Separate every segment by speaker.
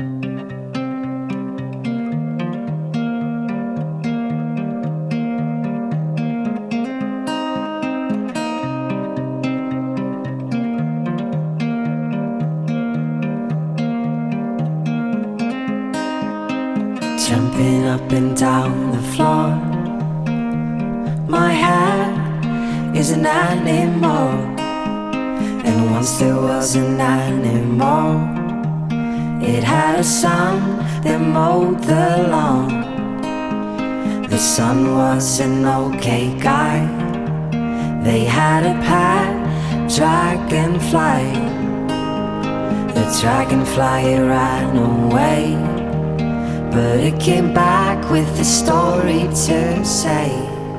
Speaker 1: Jumping up and down the floor. My hair is an animal, and once there was an animal. It had a son that mowed the lawn. The son was an okay guy. They had a pet dragonfly. The dragonfly ran away, but it came back with a story to say.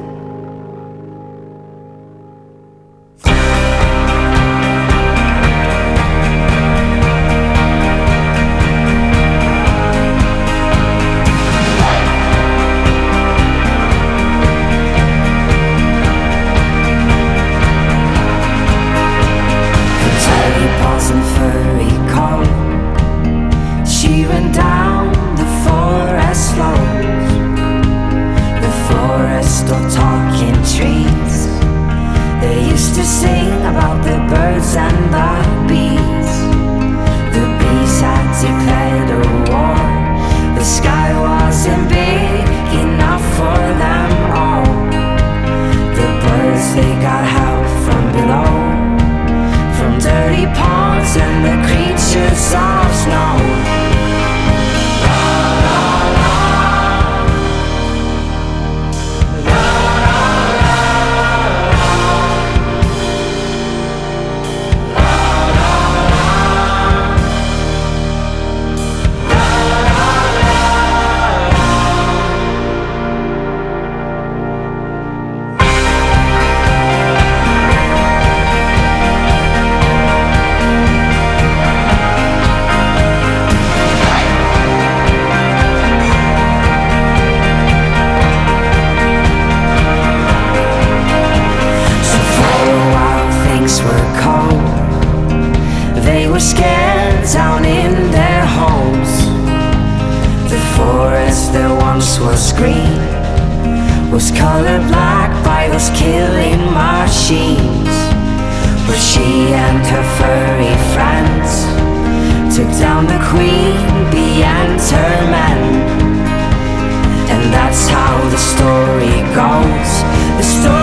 Speaker 1: She ran down the forest slopes, the forest of talking trees. They used to sing about the birds and the bees. The bees had declared a war. The sky wasn't big enough for them all. The birds, they got help from below, from dirty ponds and the creatures of snow. They were scared down in their homes. The forest that once was green was colored black by those killing machines. But she and her furry friends took down the queen bee and her men. And that's how the story goes. The story